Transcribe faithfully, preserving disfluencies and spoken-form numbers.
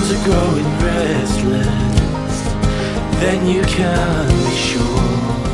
are growing restless, then you can be sure